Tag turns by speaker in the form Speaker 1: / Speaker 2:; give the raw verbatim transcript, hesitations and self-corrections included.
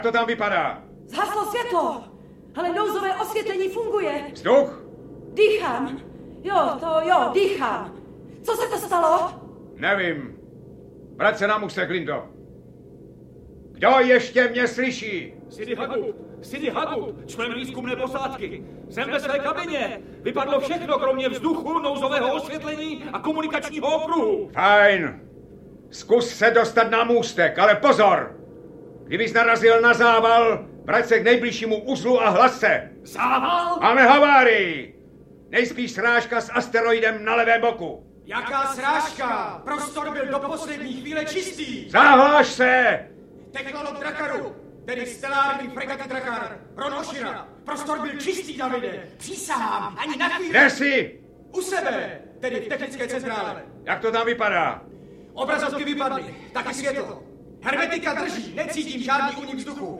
Speaker 1: to tam vypadá?
Speaker 2: Zhaslo světlo, ale nouzové osvětlení funguje.
Speaker 1: Vzduch?
Speaker 2: Dýchám. Jo, to jo, dýchám. Co se to stalo?
Speaker 1: Nevím. Vrať se na můstek, Lindo. Kdo ještě mě slyší?
Speaker 3: Sidi Hagut, Sidi Hagut, člen výzkumné posádky. Jsem ve své kabině. Vypadlo všechno, kromě vzduchu, nouzového osvětlení a komunikačního okruhu.
Speaker 1: Fajn. Zkus se dostat na můstek, ale pozor! Kdybys narazil na zával, vrať se k nejbližšímu uzlu a hlas se.
Speaker 3: Zával?
Speaker 1: Máme havárii. Nejspíš srážka s asteroidem na levém boku.
Speaker 4: Jaká srážka? Prostor byl do poslední chvíle čistý.
Speaker 1: Zahláš se!
Speaker 4: Technolog Drakaru, tedy stelární fregaty Drakar, Ron Oshira. Prostor byl čistý, Davide. Přísahám, ani na chvíli.
Speaker 1: Kde jsi?
Speaker 4: U sebe, tedy v technické centrále.
Speaker 1: Jak to tam vypadá?
Speaker 4: Obrazovky vypadly, taky světlo. Hermetika drží, necítím žádný únik vzduchu.